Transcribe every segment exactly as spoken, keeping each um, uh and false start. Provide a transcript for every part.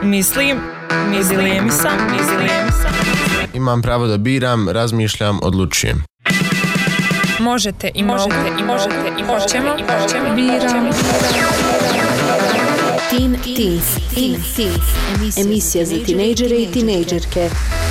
Mislim, mislim sam, mislim sam. Imam pravo da biram, razmišljam, odlučujem. Možete i možete i možete i hoćemo i hoćemo. Biram. Teen Teens. Teen Teens. Emisija za tinejdžere i tinejdžerke.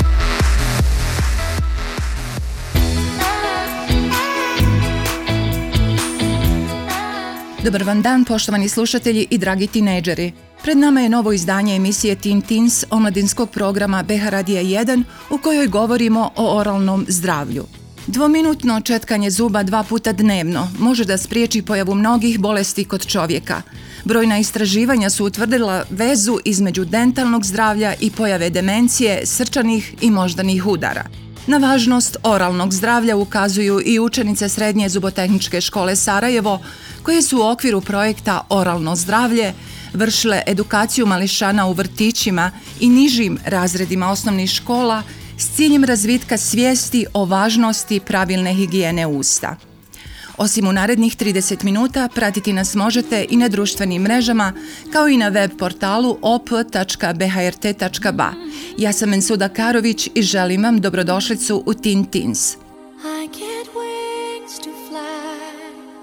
Dobar vam dan, poštovani slušatelji i dragi tinejdžeri. Pred nama je novo izdanje emisije Teen Teens omladinskog programa B H Radija jedan u kojoj govorimo o oralnom zdravlju. Dvominutno četkanje zuba dva puta dnevno može da spriječi pojavu mnogih bolesti kod čovjeka. Brojna istraživanja su utvrdila vezu između dentalnog zdravlja i pojave demencije, srčanih i moždanih udara. Na važnost oralnog zdravlja ukazuju i učenice Srednje zubotehničke škole Sarajevo, koje su u okviru projekta Oralno zdravlje vršile edukaciju mališana u vrtićima i nižim razredima osnovnih škola s ciljem razvitka svijesti o važnosti pravilne higijene usta. Osim u narednih trideset minuta, pratiti nas možete i na društvenim mrežama, kao i na web portalu o p tačka b h r t tačka b a. Ja sam Mensuda Karović i želim vam dobrodošlicu u Teen Teens. I get wings to fly.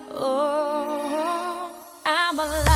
Oh, I'm alive.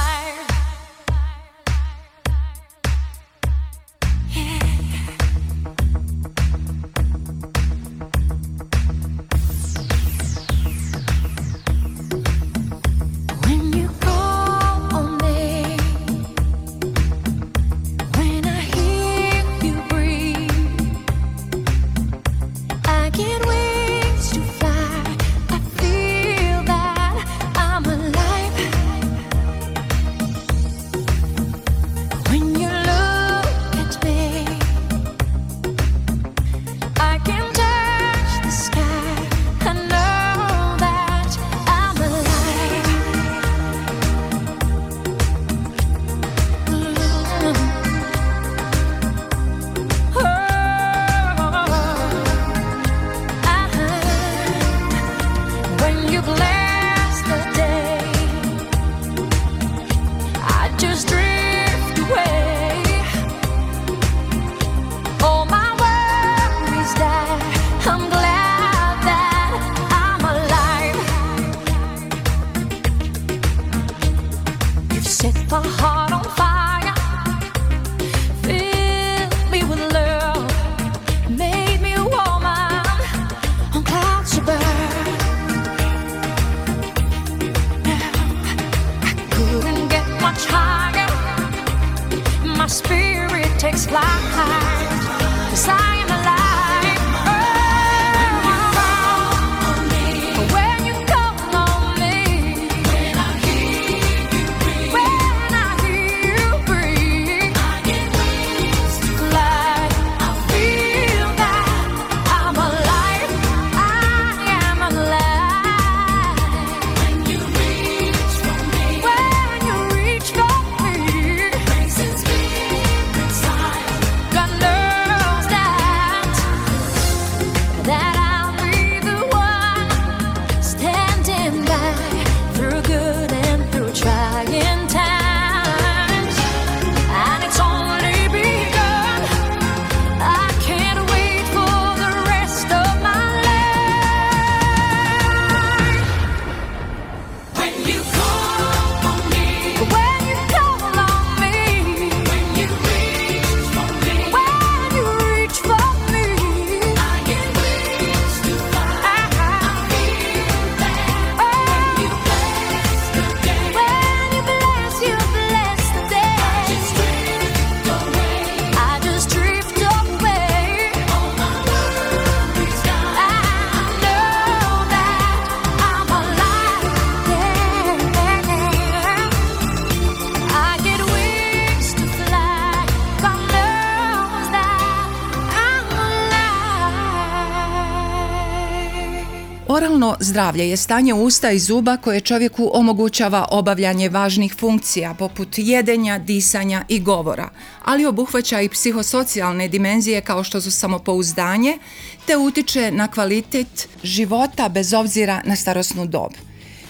Oralno zdravlje je stanje usta i zuba koje čovjeku omogućava obavljanje važnih funkcija poput jedenja, disanja i govora, ali obuhvaća i psihosocijalne dimenzije kao što su samopouzdanje, te utiče na kvalitet života bez obzira na starosnu dob.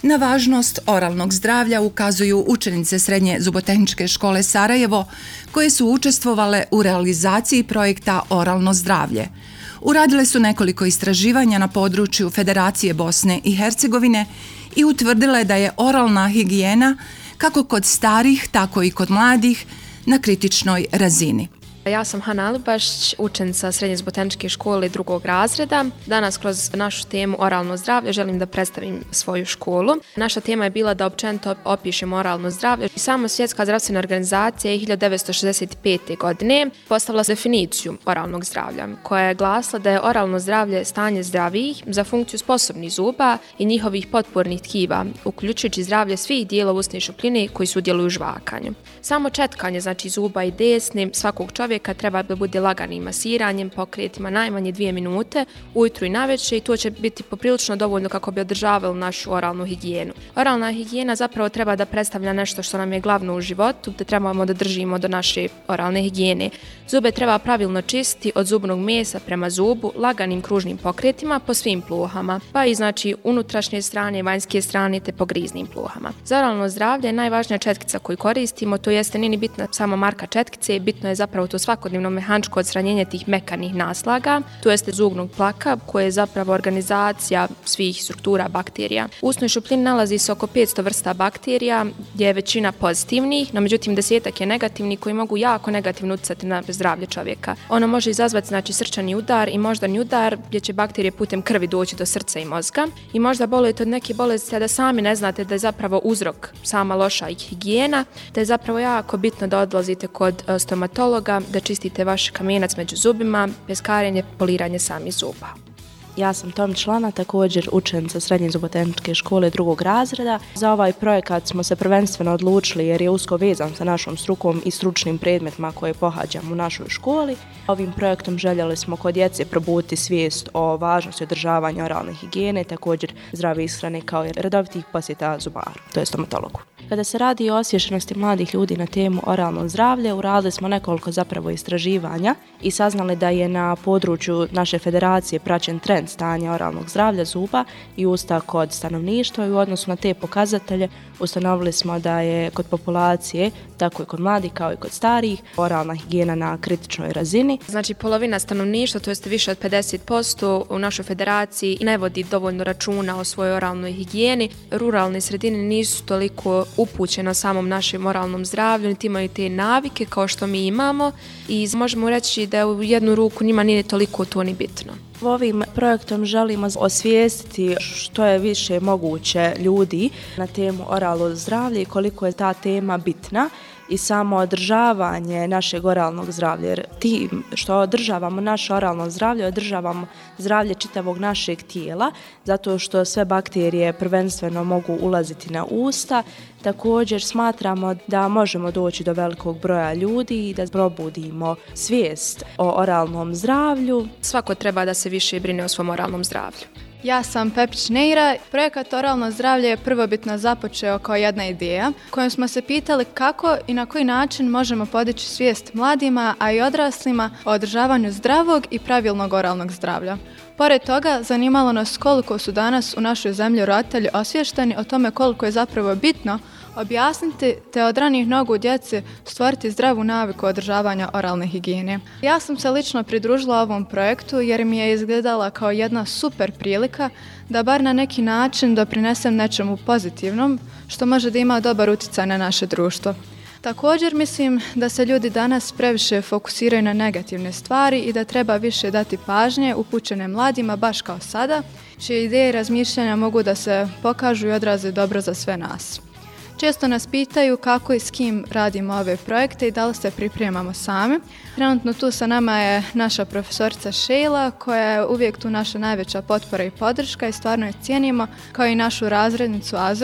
Na važnost oralnog zdravlja ukazuju učenice Srednje zubotehničke škole Sarajevo, koje su učestvovale u realizaciji projekta Oralno zdravlje. Uradile su nekoliko istraživanja na području Federacije Bosne i Hercegovine i utvrdile da je oralna higijena, kako kod starih, tako i kod mladih, na kritičnoj razini. Ja sam Hana Alibašić, učenica Srednje zubotehničke škole drugog razreda. Danas kroz našu temu oralno zdravlje želim da predstavim svoju školu. Naša tema je bila da općenito opišemo oralno zdravlje. Samo Svjetska zdravstvena organizacija je hiljadu devetsto šezdeset pete. godine postavila definiciju oralnog zdravlja, koja je glasila da je oralno zdravlje stanje zdravih za funkciju sposobnih zuba i njihovih potpornih tkiva, uključujući zdravlje svih dijelova usne šupljine koji sudjeluju u žvakanju. Samo četkanje, znači zuba i desni svakog čovjeka treba da bude laganim masiranjem, pokretima najmanje dvije minute, ujutru i navečer, i to će biti poprilično dovoljno kako bi održavali našu oralnu higijenu. Oralna higijena zapravo treba da predstavlja nešto što nam je glavno u životu, da trebamo da držimo do naše oralne higijene. Zube treba pravilno čistiti od zubnog mesa prema zubu, laganim kružnim pokretima po svim pluhama, pa i znači unutrašnje strane, vanjske strane te po griznim pluhama. Za oralno zdravlje je najvažnija četkica koju koristimo, to jeste nije ni bitna sama marka četkice, bitno je zapravo to svakodnevno mehaničko odstranjenje tih mekanih naslaga, to jeste zubnog plaka, koje je zapravo organizacija svih struktura bakterija. U usnoj šupljini nalazi se oko petsto vrsta bakterija, gdje je većina pozitivnih, no međutim desetak je negativnih koji mogu jako negativno utjecati na zdravlje čovjeka. Ono može izazvati znači srčani udar i moždani udar, gdje će bakterije putem krvi doći do srca i mozga, i možda bolujete od neke bolesti, a da sami ne znate da je zapravo uzrok sama loša higijena, da je zapravo jako bitno da odlazite kod stomatologa, da čistite vaš kamenac među zubima, peskarenje, poliranje samih zuba. Ja sam Tomić Lana, također učenica Srednje zubotehničke škole drugog razreda. Za ovaj projekat smo se prvenstveno odlučili jer je usko vezan sa našom strukom i stručnim predmetima koje pohađamo u našoj školi. Ovim projektom željeli smo kod djece probuditi svijest o važnosti održavanja oralne higijene, također zdrave ishrane kao i redovitih posjeta zubaru, to je stomatologu. Kada se radi o osviještenosti mladih ljudi na temu oralnog zdravlja, uradili smo nekoliko zapravo istraživanja i saznali da je na području naše federacije praćen trend stanja oralnog zdravlja zuba i usta kod stanovništva, i u odnosu na te pokazatelje ustanovili smo da je kod populacije, tako i kod mladih kao i kod starijih, oralna higijena na kritičnoj razini. Znači polovina stanovništva, to jest više od pedeset posto u našoj federaciji, ne vodi dovoljno računa o svojoj oralnoj higijeni. Ruralne sredine nisu toliko upućene o samom našem oralnom zdravlju, niti imaju te navike kao što mi imamo, i možemo reći da u jednu ruku njima nije toliko to ni bitno. Ovim projektom želimo osvijestiti što je više moguće ljudi na temu oralnog zdravlja i koliko je ta tema bitna i samo održavanje našeg oralnog zdravlja. Jer tim što održavamo naše oralno zdravlje, održavamo zdravlje čitavog našeg tijela, zato što sve bakterije prvenstveno mogu ulaziti na usta. Također smatramo da možemo doći do velikog broja ljudi i da probudimo svijest o oralnom zdravlju. Svako treba da se više brine o svom oralnom zdravlju. Ja sam Pepić Neira. Projekat Oralno zdravlje je prvobitno započeo kao jedna ideja kojom smo se pitali kako i na koji način možemo podići svijest mladima, a i odraslima o održavanju zdravog i pravilnog oralnog zdravlja. Pored toga, zanimalo nas koliko su danas u našoj zemlji roditelji osviješteni o tome koliko je zapravo bitno objasniti te od ranih nogu djeci stvoriti zdravu naviku održavanja oralne higijene. Ja sam se lično pridružila ovom projektu jer mi je izgledala kao jedna super prilika da bar na neki način doprinesem nečemu pozitivnom što može da ima dobar utjecaj na naše društvo. Također mislim da se ljudi danas previše fokusiraju na negativne stvari i da treba više dati pažnje upućene mladima baš kao sada, čije ideje i razmišljanja mogu da se pokažu i odraze dobro za sve nas. Često nas pitaju kako i s kim radimo ove projekte i da li se pripremamo sami. Trenutno tu sa nama je naša profesorica Šejla, koja je uvijek tu naša najveća potpora i podrška i stvarno je cijenimo, kao i našu razrednicu Azru.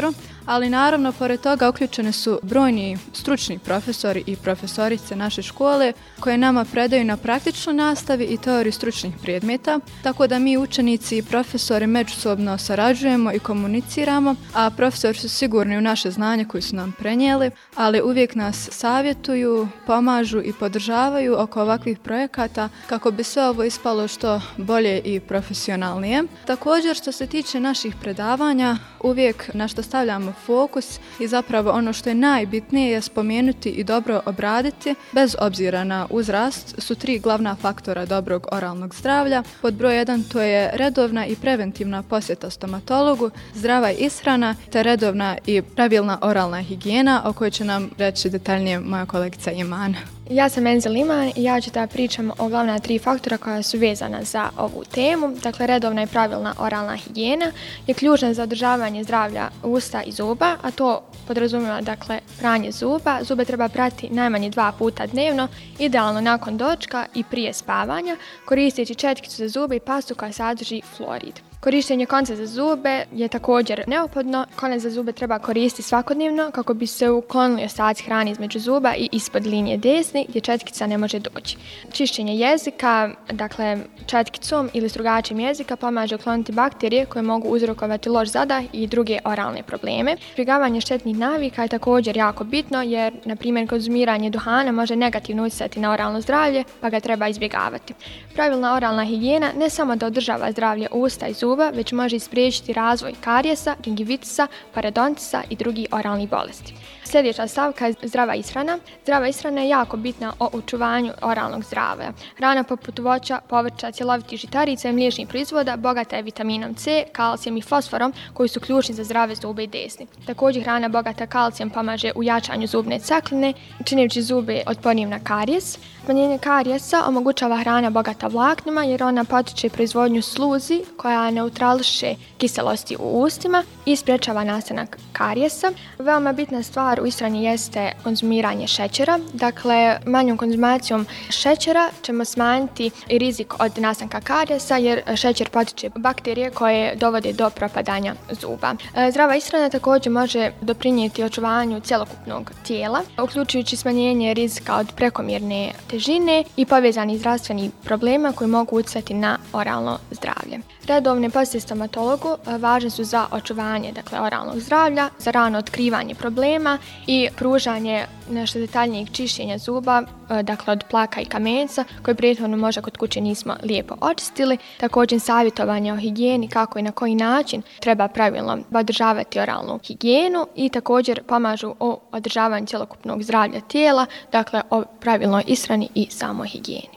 ali naravno pored toga uključene su brojni stručni profesori i profesorice naše škole koje nama predaju na praktičnoj nastavi i teoriji stručnih predmeta, tako da mi učenici i profesori međusobno sarađujemo i komuniciramo, a profesori su sigurni u naše znanje koje su nam prenijeli, ali uvijek nas savjetuju, pomažu i podržavaju oko ovakvih projekata kako bi sve ovo ispalo što bolje i profesionalnije. Također što se tiče naših predavanja, uvijek na što stavljamo fokus i zapravo ono što je najbitnije je spomenuti i dobro obraditi, bez obzira na uzrast, su tri glavna faktora dobrog oralnog zdravlja. Pod broj jedan to je redovna i preventivna posjeta stomatologu, zdrava ishrana te redovna i pravilna oralna higijena o kojoj će nam reći detaljnije moja kolegica Imana. Ja sam Enzel Iman i ja ću da pričam o glavna tri faktora koja su vezana za ovu temu. Dakle, redovna i pravilna oralna higijena je ključna za održavanje zdravlja usta i zuba, a to podrazumijeva dakle pranje zuba. Zube treba prati najmanje dva puta dnevno, idealno nakon dočka i prije spavanja, koristeći četkicu za zube i pastu koja sadrži fluorid. Korištenje konca za zube je također neophodno. Konac za zube treba koristiti svakodnevno kako bi se uklonili ostaci hrane između zuba i ispod linije desni gdje četkica ne može doći. Čišćenje jezika, dakle četkicom ili strugačem jezika pomaže ukloniti bakterije koje mogu uzrokovati loš zadah i druge oralne probleme. Izbjegavanje štetnih navika je također jako bitno jer, na primjer, konzumiranje duhana može negativno utjecati na oralno zdravlje pa ga treba izbjegavati. Pravilna oralna higijena ne samo da održava zdravlje usta i zuba, već može ispriječiti razvoj karijesa, gingivitisa, parodontisa i drugih oralnih bolesti. Sljedeća stavka je zdrava ishrana. Zdrava ishrana je jako bitna o očuvanju oralnog zdravlja. Hrana poput voća, povrća, cjelovitih žitarica i mliječnih proizvoda bogata je vitaminom C, kalcijem i fosforom koji su ključni za zdrave zube i desni. Također hrana bogata kalcijem pomaže u jačanju zubne cakline, činjeći zube otpornijim na karijes. Smanjenje karijesa omogućava hrana bogata vlaknima jer ona potiče proizvodnju sluzi koja neutrališe kiselosti u ustima i sprječava nastanak karijesa. Veoma bitna stvar u ishrani jeste konzumiranje šećera. Dakle, manjom konzumacijom šećera ćemo smanjiti i rizik od nastanka karijesa jer šećer potiče bakterije koje dovode do propadanja zuba. Zdrava ishrana također može doprinijeti očuvanju cjelokupnog tijela, uključujući smanjenje rizika od prekomjerne težine i povezanih zdravstvenih problema koji mogu utjecati na oralno zdravlje. Redovne posjete stomatologu važne su za očuvanje dakle, oralnog zdravlja, za rano otkrivanje problema i pružanje nešto detaljnijeg čišćenja zuba, dakle od plaka i kamenca koje prethodno možda kod kuće nismo lijepo očistili. Također savjetovanje o higijeni, kako i na koji način treba pravilno održavati oralnu higijenu i također pomažu o održavanju cjelokupnog zdravlja tijela, dakle o pravilnoj ishrani i samoj higijeni.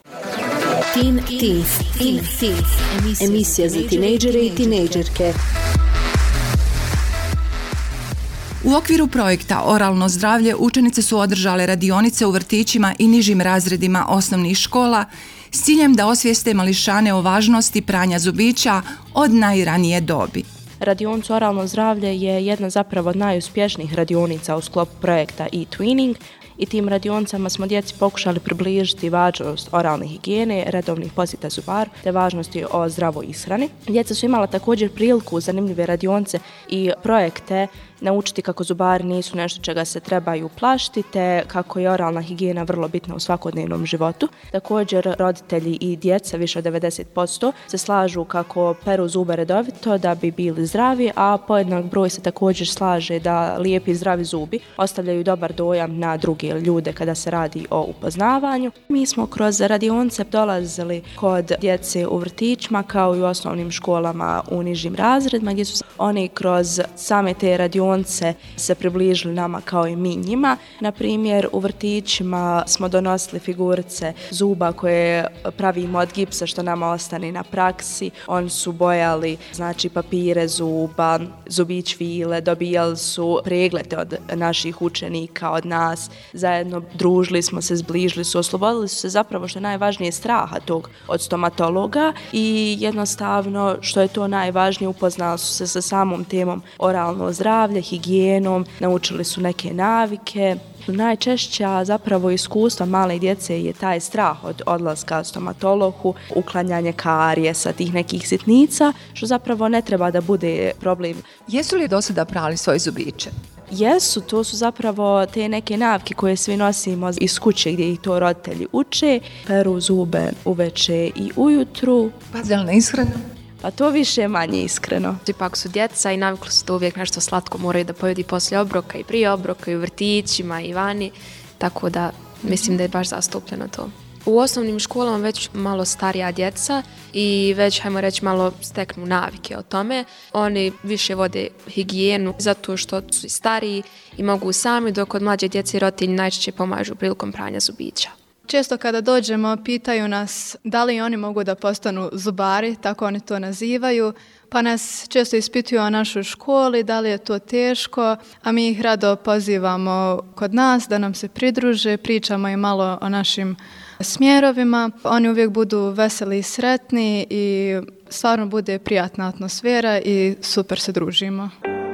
Teen Teens, Teen Teens, emisija za tinejdžere i tinejdžerke. U okviru projekta Oralno zdravlje učenice su održale radionice u vrtićima i nižim razredima osnovnih škola s ciljem da osvijeste mališane o važnosti pranja zubića od najranije dobi. Radionica Oralno zdravlje je jedna zapravo od najuspješnijih radionica u sklopu projekta e-twinning i tim radionicama smo djeci pokušali približiti važnost oralne higijene, redovnih posjeta zubaru te važnosti o zdravoj ishrani. Djeca su imala također priliku zanimljive radionice i projekte naučiti kako zubari nisu nešto čega se trebaju plašiti, te kako je oralna higijena vrlo bitna u svakodnevnom životu. Također, roditelji i djeca, više od devedeset posto, se slažu kako peru zube redovito da bi bili zdravi, a pojednak broj se također slaže da lijepi i zdravi zubi ostavljaju dobar dojam na druge ljude kada se radi o upoznavanju. Mi smo kroz radionice dolazili kod djece u vrtićima kao i u osnovnim školama u nižim razredima, gdje su oni kroz same te radionice se približili nama kao i mi njima. Na primjer, u vrtićima smo donosili figurice zuba koje pravimo od gipsa što nama ostane na praksi. Oni su bojali znači papire zuba, zubić vile, dobijali su preglede od naših učenika, od nas. zajedno, družili smo se, zbližili su, oslobodili su se zapravo, što je najvažnije, straha tog od stomatologa i jednostavno, što je to najvažnije, upoznali su se sa samom temom oralno zdravlje, higijenom, naučili su neke navike. Najčešća zapravo iskustva male djece je taj strah od odlaska stomatologu, uklanjanje karijesa, tih nekih sitnica, što zapravo ne treba da bude problem. Jesu li do sada prali svoje zubiće? Jesu, to su zapravo te neke navike koje svi nosimo iz kuće gdje ih to roditelji uče. Peru zube uveče i ujutru. Pazi li na ishranu? Pa to više manje iskreno. Ipak su djeca i navikli su da uvijek nešto slatko moraju da pojedi poslije obroka i prije obroka i u vrtićima i vani, tako da mislim da je baš zastupljeno to. U osnovnim školama već malo starija djeca i već, hajmo reći, malo steknu navike o tome. Oni više vode higijenu zato što su stariji i mogu sami, dok od mlađe djece roditelji najčešće pomažu prilikom pranja zubića. Često kada dođemo, pitaju nas da li oni mogu da postanu zubari, tako oni to nazivaju, pa nas često ispituju o našoj školi, da li je to teško, a mi ih rado pozivamo kod nas da nam se pridruže, pričamo i malo o našim smjerovima. Oni uvijek budu veseli i sretni i stvarno bude prijatna atmosfera i super se družimo.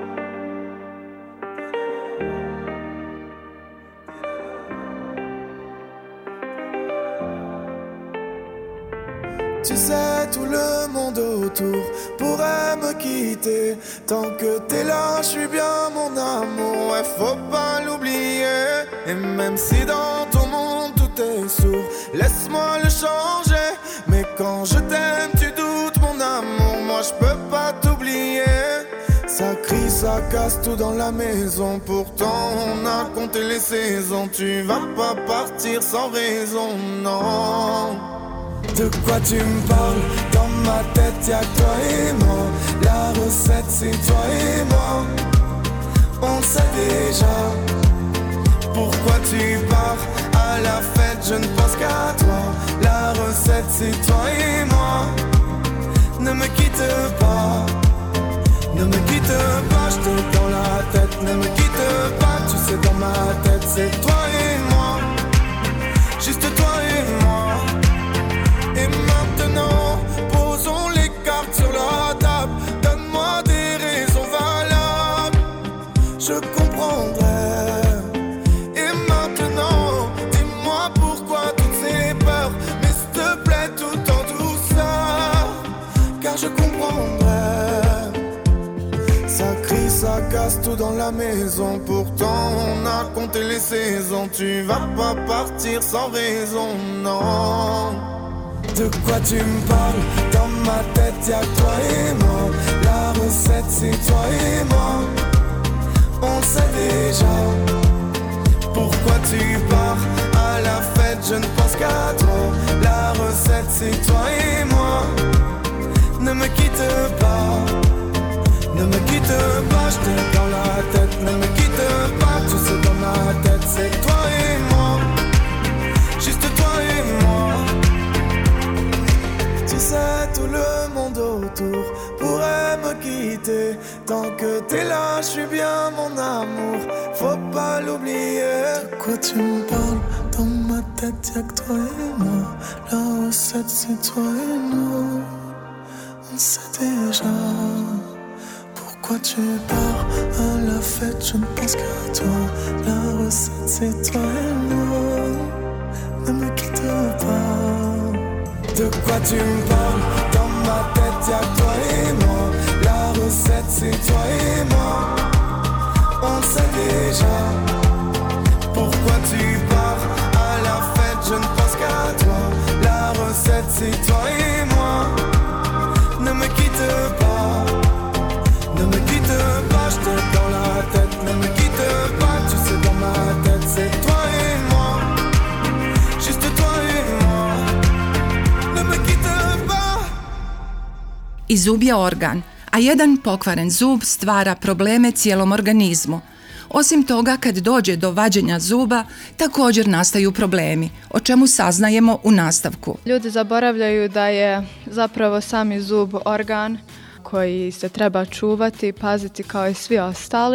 Tu sais, tout le monde autour pourrait me quitter. Tant que t'es là, je suis bien mon amour, ouais, faut pas l'oublier. Et même si dans ton monde tout est sourd, laisse-moi le changer. Mais quand je t'aime, tu doutes mon amour, moi je peux pas t'oublier. Ça crie, ça casse tout dans la maison, pourtant on a compté les saisons. Tu vas pas partir sans raison, non. De quoi tu me parles? Dans ma tête y'a que toi et moi. La recette c'est toi et moi. On sait déjà. Pourquoi tu pars à la fête? Je ne pense qu'à toi. La recette c'est toi et moi. Ne me quitte pas. Ne me quitte pas, je t'ai dans la tête. Ne me quitte pas, tu sais dans ma tête c'est toi et moi. Juste toi et moi. Et maintenant, posons les cartes sur la table. Donne-moi des raisons valables, je comprendrai. Et maintenant, dis-moi pourquoi toutes ces peurs. Mais s'il te plaît, tout en douceur, car je comprendrai. Ça crie, ça casse tout dans la maison. Pourtant, on a compté les saisons. Tu vas pas partir sans raison, non. De quoi tu me parles? Dans ma tête y'a que toi et moi. La recette c'est toi et moi. On sait déjà. Pourquoi tu pars à la fête? Je ne pense qu'à toi. La recette c'est toi et moi. Ne me quitte pas. Ne me quitte pas, je t'ai dans la tête. Ne me quitte pas, tu sais dans ma tête c'est toi et moi. Juste toi et moi. Tu sais, tout le monde autour pourrait me quitter. Tant que t'es là, je suis bien mon amour, faut pas l'oublier. De quoi tu me parles? Dans ma tête y'a que toi et moi. La recette c'est toi et moi. On sait déjà. Pourquoi tu pars à la fête? Je ne pense qu'à toi. La recette c'est toi et moi. Ne me quitte pas. De quoi tu me parles? Dans ma tête y'a que toi et moi. La recette c'est toi et moi. On sait déjà. Pourquoi tu pars à la fête? Je ne pense qu'à toi. La recette c'est toi et moi. Ne me quitte pas. Ne me quitte pas, je t'ai dans la tête. Ne me quitte pas, tu sais dans ma tête c'est toi et moi. Juste toi et moi. I zub je organ, a jedan pokvaren zub stvara probleme cijelom organizmu. Osim toga, kad dođe do vađenja zuba, također nastaju problemi, o čemu saznajemo u nastavku. Ljudi zaboravljaju da je zapravo sami zub organ koji se treba čuvati, paziti kao i svi ostali.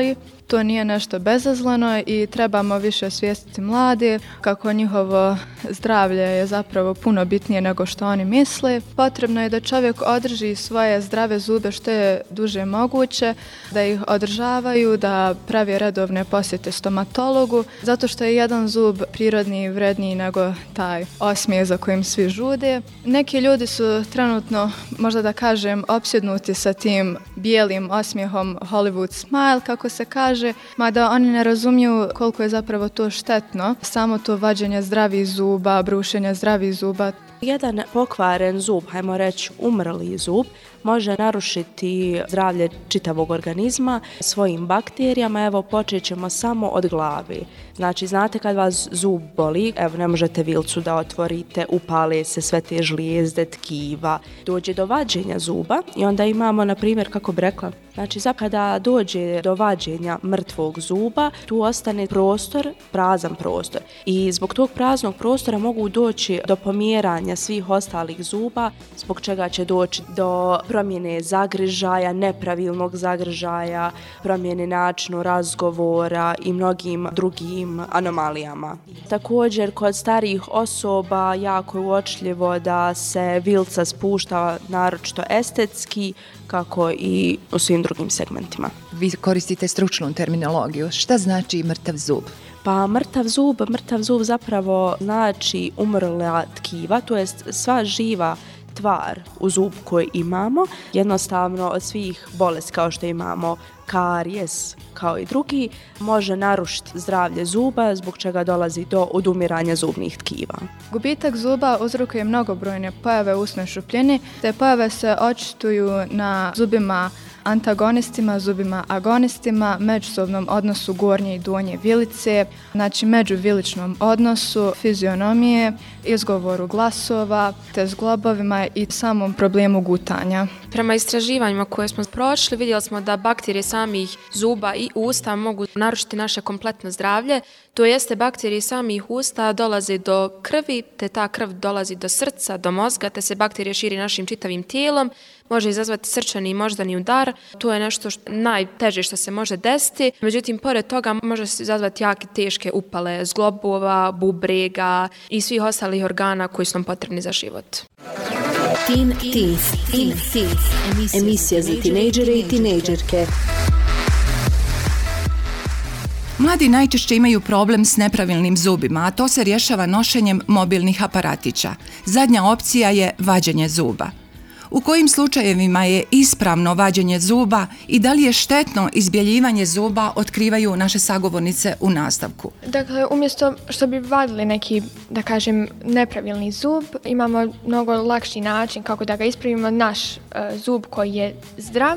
to nije nešto bezazleno i trebamo više osvijestiti mlade kako njihovo zdravlje je zapravo puno bitnije nego što oni misle. Potrebno je da čovjek održi svoje zdrave zube što je duže moguće, da ih održavaju, da pravi redovne posjete stomatologu, zato što je jedan zub prirodniji i vredniji nego taj osmijeh za kojim svi žude. Neki ljudi su trenutno, možda da kažem, opsjednuti sa tim bijelim osmijehom Hollywood smile, kako se kaže, mada oni ne razumiju koliko je zapravo to štetno, samo to vađenje zdravih zuba, brušenje zdravih zuba. Jedan pokvaren zub, hajmo reći umrli zub, može narušiti zdravlje čitavog organizma svojim bakterijama. Evo, počet ćemo samo od glave. Znači, znate kad vas zub boli, evo ne možete vilcu da otvorite, upale se sve te žlijezde, tkiva, dođe do vađenja zuba i onda imamo, na primjer, kako bi rekla, znači kada dođe do vađenja mrtvog zuba, tu ostane prostor, prazan prostor. I zbog tog praznog prostora mogu doći do pomjeranja svih ostalih zuba, zbog čega će doći do promjene zagrižaja, nepravilnog zagrižaja, promjene načinu razgovora i mnogim drugim anomalijama. Također, kod starijih osoba jako je uočljivo da se vilca spušta naročito estetski, kako i u svim drugim segmentima. Vi koristite stručnu terminologiju. Šta znači mrtav zub? Pa mrtav zub, mrtav zub zapravo znači umrla tkiva, to jest sva živa tvar u zub koji imamo, jednostavno od svih bolesti kao što imamo karijes kao i drugi, može narušiti zdravlje zuba, zbog čega dolazi do odumiranja zubnih tkiva. Gubitak zuba uzrokuje mnogobrojne pojave usne šupljine, te pojave se očituju na zubima antagonistima, zubima agonistima, međusobnom odnosu gornje i donje vilice, znači međuviličnom odnosu, fizionomije, izgovoru glasova, te zglobovima i samom problemu gutanja. Prema istraživanjima koje smo prošli, vidjeli smo da bakterije samih zuba i usta mogu narušiti naše kompletno zdravlje. To jeste, bakterije samih usta dolaze do krvi, te ta krv dolazi do srca, do mozga, te se bakterije širi našim čitavim tijelom, može izazvati srčani i moždani udar. To je nešto što, najteže što se može desiti. Međutim, pored toga može se izazvati jake teške upale zglobova, bubrega i svih ostalih organa koji su nam potrebni za život. Teen Teens, Teen Teens, emisija za tinejdžere i tinejdžerke. Mladi najčešće imaju problem s nepravilnim zubima, a to se rješava nošenjem mobilnih aparatića. Zadnja opcija je vađenje zuba. U kojim slučajevima je ispravno vađenje zuba i da li je štetno izbjeljivanje zuba, otkrivaju naše sagovornice u nastavku. Dakle, umjesto što bi vadili neki, da kažem, nepravilni zub, imamo mnogo lakši način kako da ga ispravimo, naš uh, zub koji je zdrav,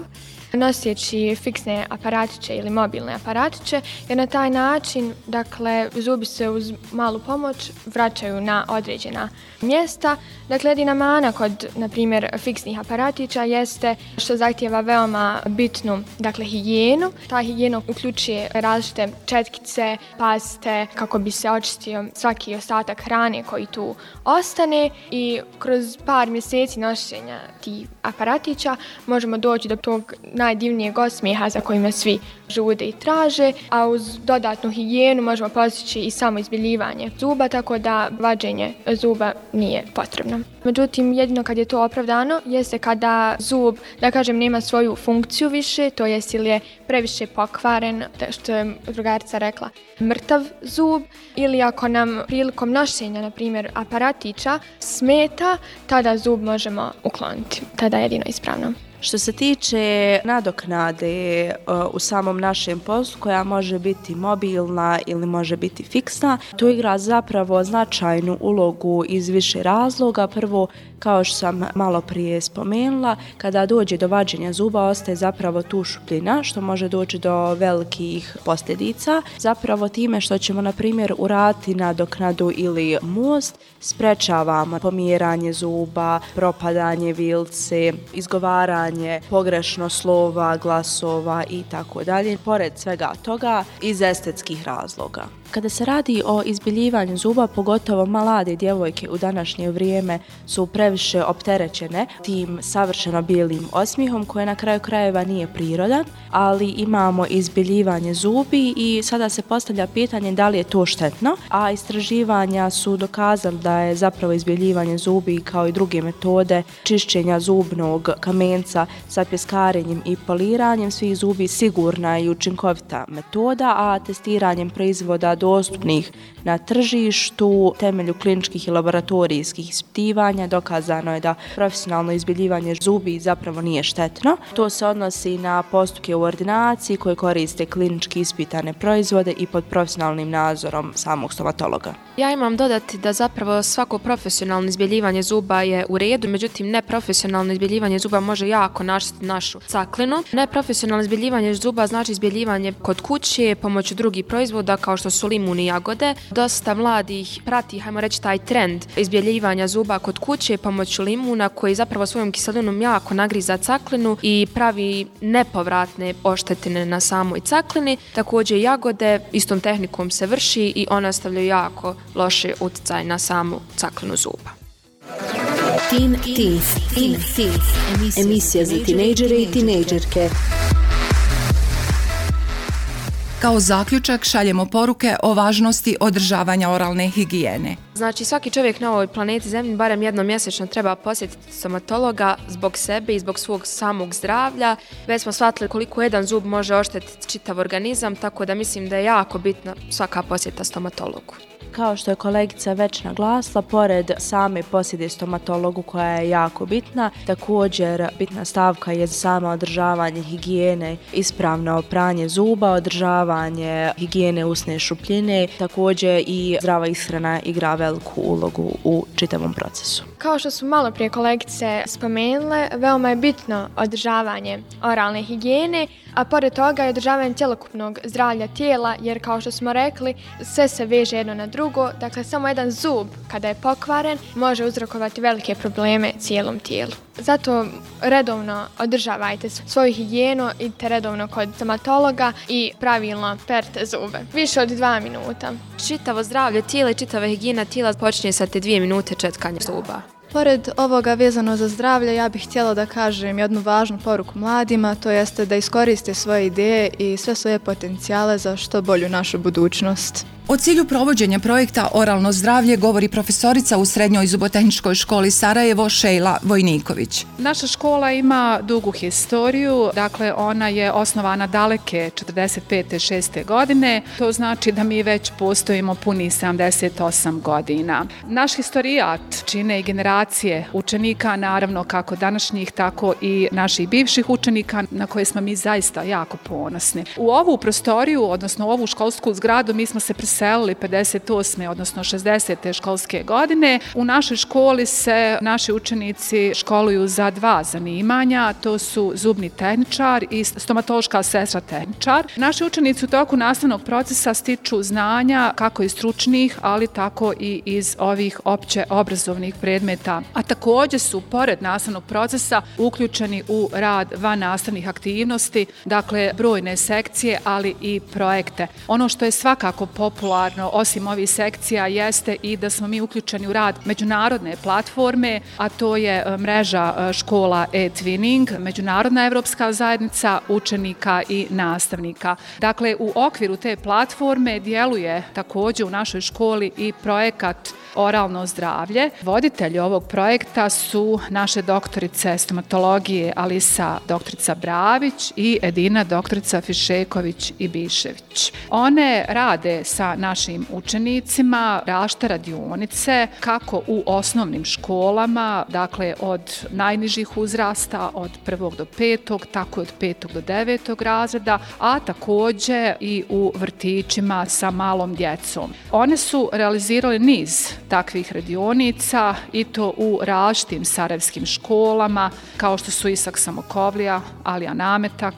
noseći fiksne aparatiće ili mobilne aparatiće, jer na taj način, dakle, zubi se uz malu pomoć vraćaju na određena mjesta. Dakle, jedina mana kod, na primjer, fiksnih aparatića jeste što zahtijeva veoma bitnu, dakle, higijenu. Ta higijena uključuje različite četkice, paste, kako bi se očistio svaki ostatak hrane koji tu ostane i kroz par mjeseci nošenja tih aparatića možemo doći do tog najdivnijeg osmijeha za kojima svi žude i traže, a uz dodatnu higijenu možemo postići i samo izbjeljivanje zuba, tako da vađenje zuba nije potrebno. Međutim, jedino kad je to opravdano jeste kada zub, da kažem, nema svoju funkciju više, to jest ili je previše pokvaren, što je drugarica rekla, mrtav zub, ili ako nam prilikom nošenja, na primjer, aparatića smeta, tada zub možemo ukloniti. Tada je jedino ispravno. Što se tiče nadoknade uh, u samom našem poslu, koja može biti mobilna ili može biti fiksna, to igra zapravo značajnu ulogu iz više razloga. Prvo, kao što sam malo prije spomenula, kada dođe do vađenja zuba ostaje zapravo tu šupljina, što može doći do velikih posljedica. Zapravo time što ćemo, na primjer, uraditi nadoknadu ili most, sprečavamo pomjeranje zuba, propadanje vilce, izgovaranje pogrešno slova, glasova i tako dalje. Pored svega toga, iz estetskih razloga. Kada se radi o izbiljivanju zuba, pogotovo mlade djevojke u današnje vrijeme su previše opterećene tim savršeno bijelim osmijehom koje na kraju krajeva nije prirodan, ali imamo izbiljivanje zubi i sada se postavlja pitanje da li je to štetno, a istraživanja su dokazali da je zapravo izbiljivanje zubi kao i druge metode čišćenja zubnog kamenca sa pjeskarenjem i poliranjem svih zubi sigurna i učinkovita metoda, a testiranjem proizvoda dostupnih na tržištu temelju kliničkih i laboratorijskih ispitivanja dokazano je da profesionalno izbiljivanje zubi zapravo nije štetno. To se odnosi na postupke u ordinaciji koje koriste klinički ispitane proizvode i pod profesionalnim nadzorom samog stomatologa. Ja imam dodati da zapravo svako profesionalno izbijeljivanje zuba je u redu, međutim neprofesionalno izbijeljivanje zuba može jako naštetiti našu caklinu. Neprofesionalno izbijeljivanje zuba znači izbijeljivanje kod kuće pomoću drugih proizvoda kao što su limun i jagode. Dosta mladih prati, hajmo reći, taj trend izbijeljivanja zuba kod kuće pomoću limuna koji zapravo svojom kiselinom jako nagriza caklinu i pravi nepovratne oštetine na samoj caklini. Također jagode istom tehnikom se vrši i one ostavljaju jako loši utjecaj na samu caklinu zuba. Teen Teens, Teen Teens, emisija za tinejdžere i tinejdžerke. Kao zaključak šaljemo poruke o važnosti održavanja oralne higijene. Znači, svaki čovjek na ovoj planeti Zemlji barem jednom mjesečno treba posjetiti stomatologa zbog sebe i zbog svog samog zdravlja. Već smo shvatili koliko jedan zub može oštetiti čitav organizam, tako da mislim da je jako bitna svaka posjeta stomatologu. Kao što je kolegica već naglasila, pored same posjete stomatologu koja je jako bitna, također bitna stavka je samo održavanje higijene, ispravno pranje zuba, održavanje higijene usne šupljine, također i zdrava ishrana igra veliku ulogu u čitavom procesu. Kao što su malo prije kolegice spomenule, veoma je bitno održavanje oralne higijene, a pored toga je održavanje cjelokupnog zdravlja tijela, jer kao što smo rekli, sve se veže jedno na drugo, dakle samo jedan zub kada je pokvaren može uzrokovati velike probleme cijelom tijelu. Zato redovno održavajte svoju higijenu, idite redovno kod stomatologa i pravilno perte zube. Više od dva minuta. Čitavo zdravlje tijela i čitava higijena tijela počinje sa te dvije minute četkanja zuba. Pored ovoga vezano za zdravlje, ja bih htjela da kažem jednu važnu poruku mladima, to jeste da iskoriste svoje ideje i sve svoje potencijale za što bolju našu budućnost. O cilju provođenja projekta Oralno zdravlje govori profesorica u Srednjoj zubotehničkoj školi Sarajevo Šejla Vojniković. Naša škola ima dugu historiju, dakle ona je osnovana daleke četrdeset pete šeste godine, to znači da mi već postojimo puni sedamdeset osam godina. Naš historijat čine i generacije učenika, naravno kako današnjih, tako i naših bivših učenika na koje smo mi zaista jako ponosni. U ovu prostoriju, odnosno u ovu školsku zgradu, mi smo se preselili pedeset osme odnosno šezdesete školske godine. U našoj školi se naši učenici školuju za dva zanimanja, to su zubni tehničar i stomatološka sestra tehničar. Naši učenici u toku nastavnog procesa stiču znanja kako iz stručnih, ali tako i iz ovih opće obrazovnih predmeta. A također su, pored nastavnog procesa, uključeni u rad van nastavnih aktivnosti, dakle brojne sekcije, ali i projekte. Ono što je svakako popularno, osim ovih sekcija, jeste i da smo mi uključeni u rad međunarodne platforme, a to je mreža škola e-twinning, međunarodna evropska zajednica učenika i nastavnika. Dakle, u okviru te platforme djeluje također u našoj školi i projekat Oralno zdravlje. Voditelji ovog projekta su naše doktorice stomatologije Alisa doktorica Bravić i Edina doktorica Fišeković i Bišević. One rade sa našim učenicima različite radionice kako u osnovnim školama, dakle od najnižih uzrasta, od prvog do petog, tako i od petog do devetog razreda, a također i u vrtićima sa malom djecom. One su realizirali niz takvih radionica i to u različitim sarajevskim školama kao što su Isak Samokovlija, Alija Nametak,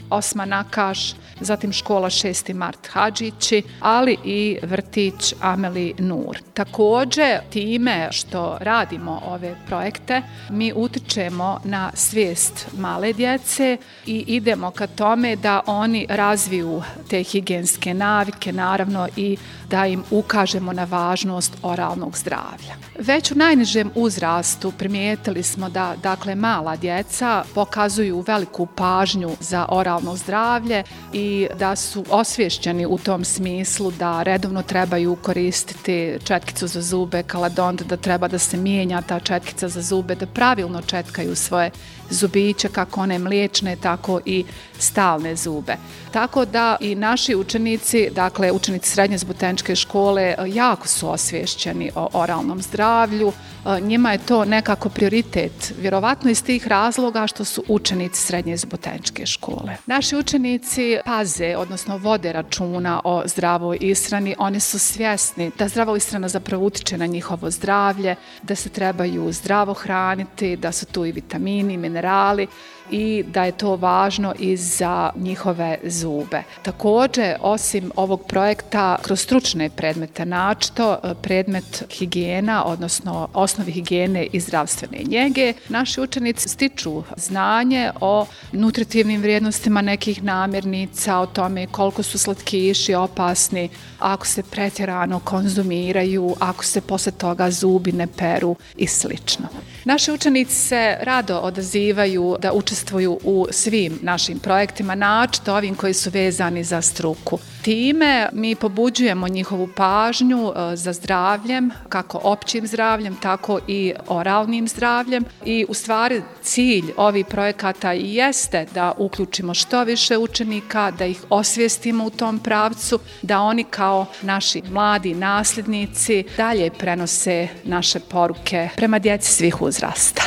Osman Nakaš, zatim škola šesti mart Hadžići, ali i vrtić Ameli Nur. Također, time što radimo ove projekte, mi utičemo na svijest male djece i idemo ka tome da oni razviju te higijenske navike, naravno i da im ukažemo na važnost oralnog zdravlja. Već u najnižem uzrastu primijetili smo da, dakle, mala djeca pokazuju veliku pažnju za oralno zdravlje i da su osvješćeni u tom smislu da redovno trebaju koristiti četkicu za zube, kaladont, da treba da se mijenja ta četkica za zube, da pravilno četkaju svoje zubiće, kako one mliječne, tako i stalne zube. Tako da i naši učenici, dakle učenici srednje zboteničke škole, jako su osvješćeni o oralnom zdravlju. Njima je to nekako prioritet, vjerovatno iz tih razloga što su učenici srednje zboteničke škole. Naši učenici paze, odnosno vode računa o zdravoj ishrani. Oni su svjesni da zdrava ishrana zapravo utiče na njihovo zdravlje, da se trebaju zdravo hraniti, da su tu i vitamini, minerali i da je to važno i za njihove zube. Također, osim ovog projekta, kroz stručne predmete, naročito predmet higijena, odnosno osnovi higijene i zdravstvene njege, naši učenici stiču znanje o nutritivnim vrijednostima nekih namirnica, o tome koliko su slatkiši opasni ako se pretjerano konzumiraju, ako se posle toga zubi ne peru i slično. Naši učenici se rado odazivaju da učestvuju u svim našim projektima, naročito ovim koji su vezani za struku. Time mi pobuđujemo njihovu pažnju za zdravljem, kako općim zdravljem, tako i oralnim zdravljem i u stvari cilj ovih projekata jeste da uključimo što više učenika, da ih osvijestimo u tom pravcu, da oni kao naši mladi nasljednici dalje prenose naše poruke prema djeci svih uzrasta.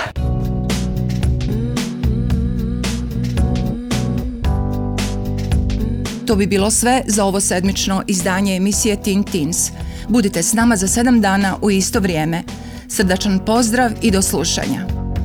To bi bilo sve za ovo sedmično izdanje emisije Teen Teens. Budite s nama za sedam dana u isto vrijeme. Srdačan pozdrav i do slušanja.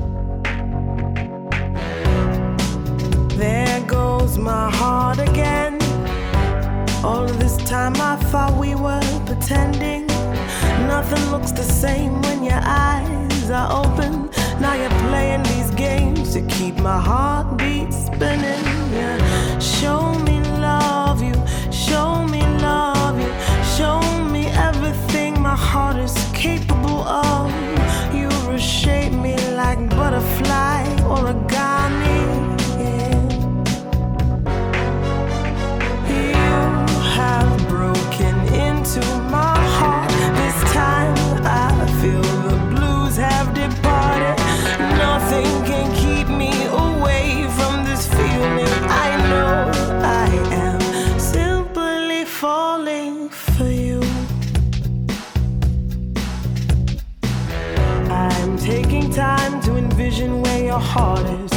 There goes my heart again. All of this time I thought we were pretending. Nothing looks the same when your eyes are open. Now you're playing these games to keep my heartbeat spinning. Yeah. Show me love you, show me love you, show me everything my heart is capable of. You reshape me like butterfly origami. Yeah. You have broken into my heart. This time I feel the blues have departed. Nothing can keep me away from this feeling. I know I am simply falling for you. I'm taking time to envision where your heart is.